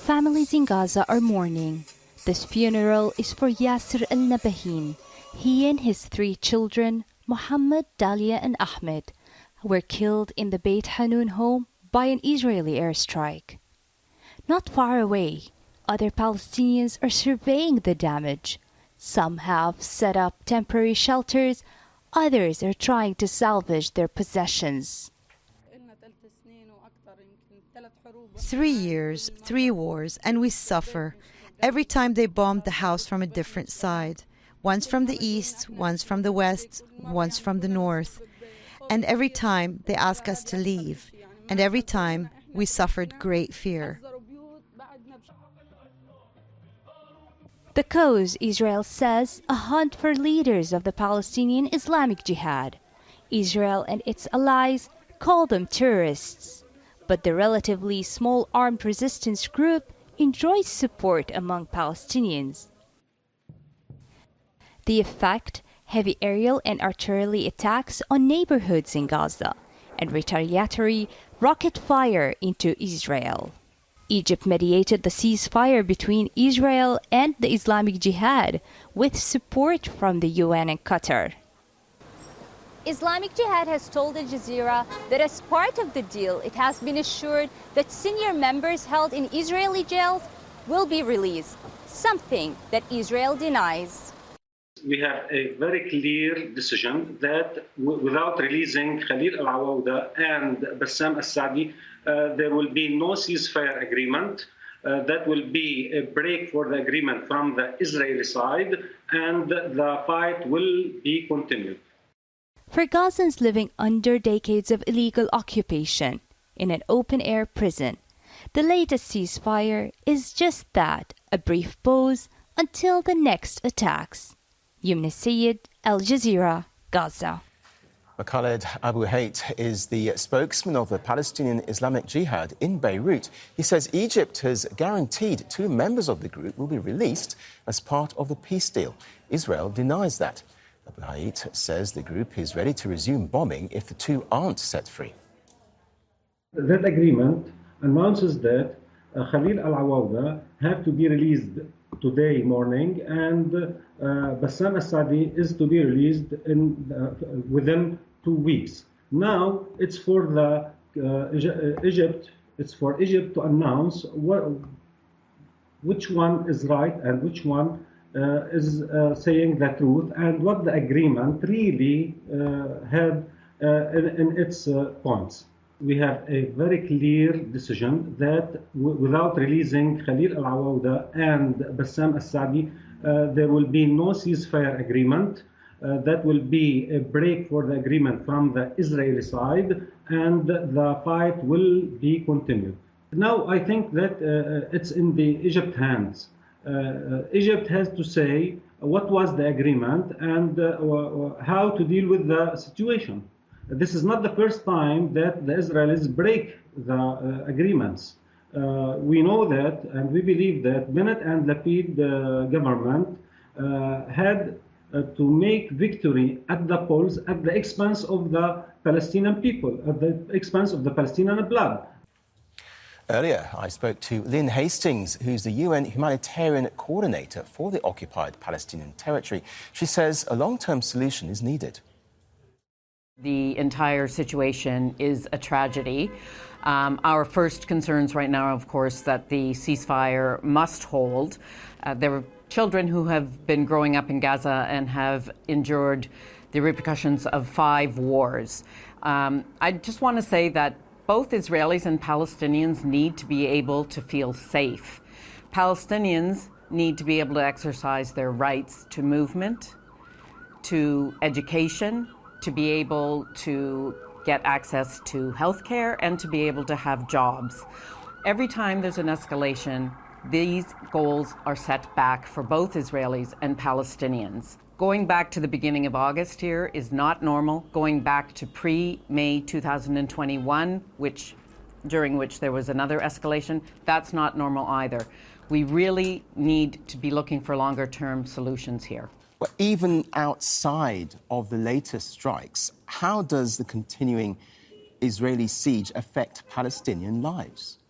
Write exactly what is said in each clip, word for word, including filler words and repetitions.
Families in Gaza are mourning. This funeral is for Yasser al-Nabahin. He and his three children, Muhammad, Dalia, and Ahmed, were killed in the Beit Hanun home by an Israeli airstrike. Not far away, other Palestinians are surveying the damage. Some have set up temporary shelters, others are trying to salvage their possessions. Three years, three wars, and we suffer. Every time they bombed the house from a different side. Once from the east, once from the west, once from the north. And every time they ask us to leave. And every time we suffered great fear. The cause, Israel says, a hunt for leaders of the Palestinian Islamic Jihad. Israel and its allies call them terrorists. But the relatively small armed resistance group enjoys support among Palestinians. The effect, heavy aerial and artillery attacks on neighborhoods in Gaza and retaliatory rocket fire into Israel. Egypt mediated the ceasefire between Israel and the Islamic Jihad with support from the U N and Qatar. Islamic Jihad has told Al Jazeera that as part of the deal, it has been assured that senior members held in Israeli jails will be released, something that Israel denies. We have a very clear decision that w- without releasing Khalil al-Awawda and Bassam al-Sadi, uh, there will be no ceasefire agreement. Uh, that will be a break for the agreement from the Israeli side, and the fight will be continued. For Gazans living under decades of illegal occupation in an open-air prison, the latest ceasefire is just that, a brief pause until the next attacks. Yumna Sayed, Al Jazeera, Gaza. Khaled Abu Hayt is the spokesman of the Palestinian Islamic Jihad in Beirut. He says Egypt has guaranteed two members of the group will be released as part of the peace deal. Israel denies that. Abu Hayt says the group is ready to resume bombing if the two aren't set free. That agreement announces that uh, Khalil al-Awawda have to be released today morning, and uh, Bassam al-Sadi is to be released in, uh, within two weeks. Now it's for the uh, Egypt. It's for Egypt to announce what, which one is right and which one uh, is uh, saying the truth, and what the agreement really uh, had uh, in, in its uh, points. We have a very clear decision that w- without releasing Khalil al-Awawda and Bassam al-Sadi, uh, there will be no ceasefire agreement. Uh, that will be a break for the agreement from the Israeli side, and the fight will be continued. Now, I think that uh, it's in the Egypt hands. Uh, uh, Egypt has to say what was the agreement and uh, how to deal with the situation. This is not the first time that the Israelis break the uh, agreements. Uh, we know that, and we believe that Bennett and Lapid uh, government uh, had uh, to make victory at the polls at the expense of the Palestinian people, at the expense of the Palestinian blood. Earlier, I spoke to Lynn Hastings, who's the U N humanitarian coordinator for the occupied Palestinian territory. She says a long-term solution is needed. The entire situation is a tragedy. Um, our first concerns right now, of course, that the ceasefire must hold. Uh, there are children who have been growing up in Gaza and have endured the repercussions of five wars. Um, I just want to say that both Israelis and Palestinians need to be able to feel safe. Palestinians need to be able to exercise their rights to movement, to education, to be able to get access to health care, and to be able to have jobs. Every time there's an escalation, these goals are set back for both Israelis and Palestinians. Going back to the beginning of August here is not normal. Going back to pre-May two thousand twenty-one, which, during which there was another escalation, that's not normal either. We really need to be looking for longer-term solutions here. But even outside of the latest strikes, how does the continuing Israeli siege affect Palestinian lives?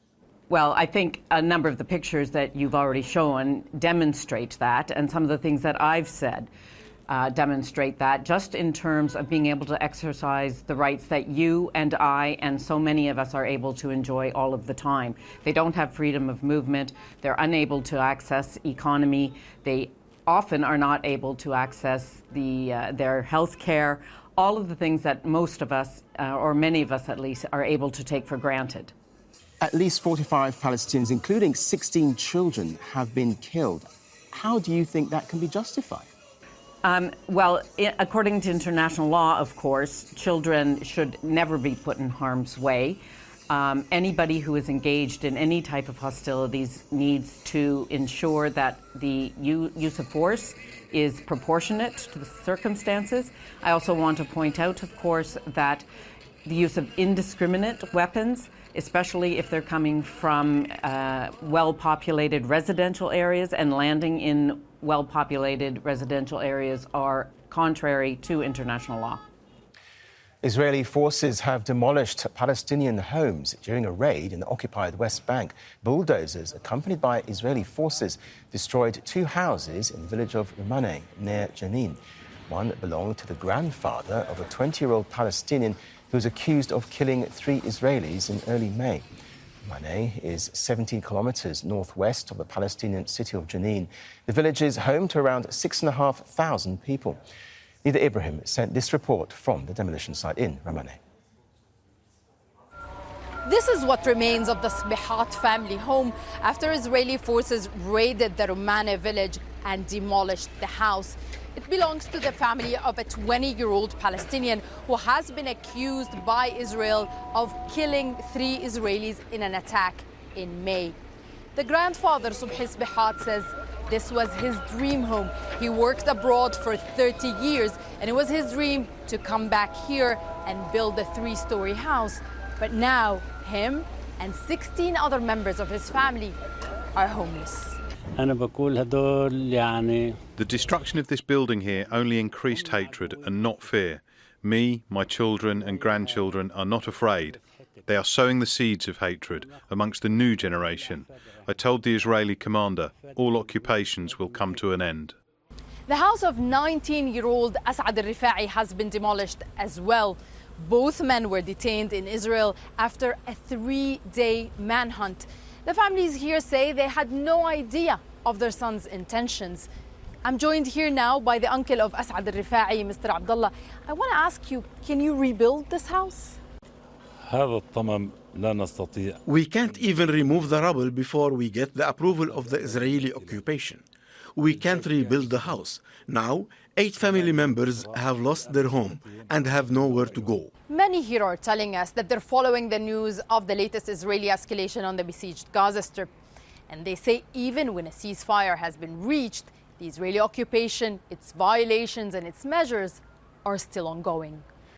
Well, I think a number of the pictures that you've already shown demonstrate that, and some of the things that I've said uh, demonstrate that, just in terms of being able to exercise the rights that you and I and so many of us are able to enjoy all of the time. They don't have freedom of movement. They're unable to access economy. They often are not able to access the, uh, their health care, all of the things that most of us, uh, or many of us at least, are able to take for granted. At least forty-five Palestinians, including sixteen children, have been killed. How do you think that can be justified? Um, well, I- according to international law, of course, children should never be put in harm's way. Um, anybody who is engaged in any type of hostilities needs to ensure that the u- use of force is proportionate to the circumstances. I also want to point out, of course, that the use of indiscriminate weapons, especially if they're coming from uh, well-populated residential areas and landing in well-populated residential areas, are contrary to international law. Israeli forces have demolished Palestinian homes during a raid in the occupied West Bank. Bulldozers, accompanied by Israeli forces, destroyed two houses in the village of Ramaneh near Jenin. One belonged to the grandfather of a twenty-year-old Palestinian who was accused of killing three Israelis in early May. Ramaneh is seventeen kilometres northwest of the Palestinian city of Jenin. The village is home to around six and a half thousand people. Nida Ibrahim sent this report from the demolition site in Ramaneh. This is what remains of the Sbihat family home after Israeli forces raided the Ramaneh village and demolished the house. It belongs to the family of a twenty-year-old Palestinian who has been accused by Israel of killing three Israelis in an attack in May. The grandfather, Subhi Sbihat, says this was his dream home. He worked abroad for thirty years, and it was his dream to come back here and build a three-story house. But now, him and sixteen other members of his family are homeless. The destruction of this building here only increased hatred and not fear. Me, my children and grandchildren are not afraid. They are sowing the seeds of hatred amongst the new generation. I told the Israeli commander, all occupations will come to an end. The house of nineteen-year-old Asad al-Rifa'i has been demolished as well. Both men were detained in Israel after a three-day manhunt. The families here say they had no idea of their son's intentions. I'm joined here now by the uncle of Asad al-Rifa'i, Mister Abdullah. I want to ask you, can you rebuild this house? We can't even remove the rubble before we get the approval of the Israeli occupation. We can't rebuild the house. Now, eight family members have lost their home and have nowhere to go. Many here are telling us that they're following the news of the latest Israeli escalation on the besieged Gaza Strip. And they say even when a ceasefire has been reached, the Israeli occupation, its violations and its measures are still ongoing.